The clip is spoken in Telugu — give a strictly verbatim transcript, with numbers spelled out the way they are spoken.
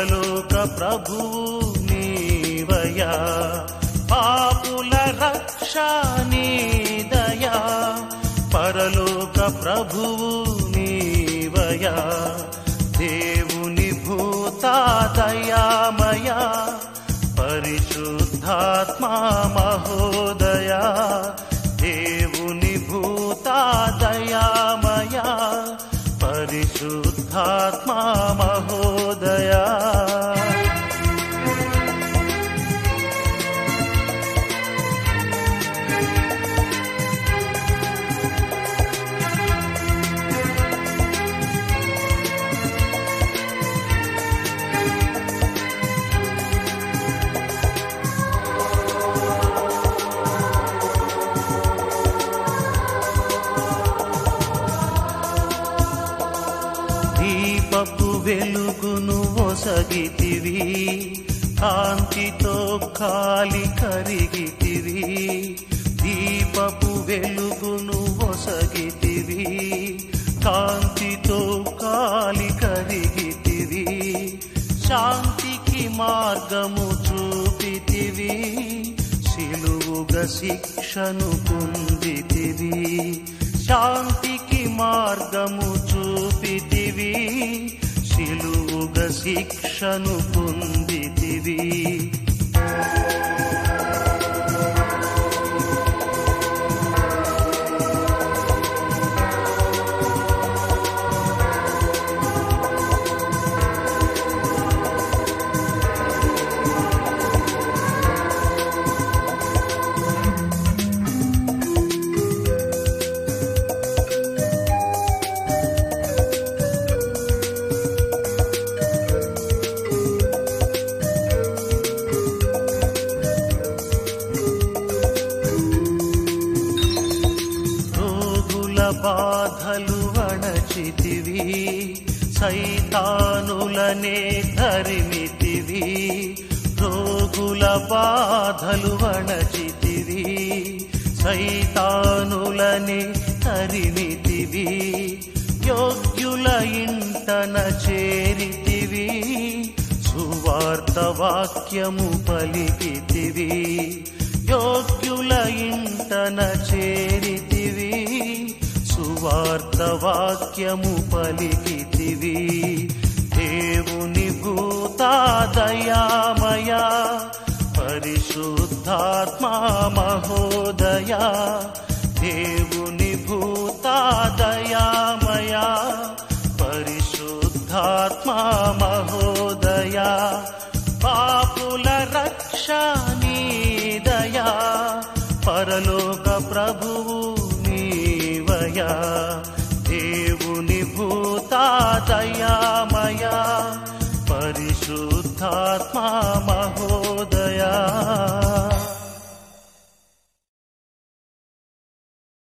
పరలోక ప్రభువు నీవయా, పాపుల రక్ష నీ దయా, పరలోక ప్రభువు నీవయా, దేవుని భూత దయామయా, పరిశుద్ధాత్మా మహోదయా, దేవుని భూత దయామయా, పరిశుద్ధాత్మా మహోదయా. దీపపు వెలుగును ఒసగితివి, కాంతితో కాలి కరిగితివి, దీపపు వెలుగును ఒసగితివి, కాంతితో కాలి కరిగితివి, శాంతికి మార్గము చూపితివి, సిలువుగా శిక్షను పొందితివి, శాంతికి మార్గము చూపితివి, సిలువుగా శిక్షను పొందితివి. బాధలు అణచితివి, సైతానులనే ధరిమితివి, రోగుల బాధలు అణచితివి, సైతానులనే ధరిమితివి, యోగ్యుల ఇంటన చేరితివి, సువార్త వాక్యము పలికితివి, యోగ్యుల ఇంటన చేరితివి, సువార్త వాక్యము పలికితివి, దేవుని భూత దయామయా, పరిశుద్ధాత్మా మహోదయా, దేవుని భూత దయామయా, పరిశుద్ధాత్మా మహోదయా, పాపుల రక్ష నీ దయా, పరలోక ప్రభువు నీవయా.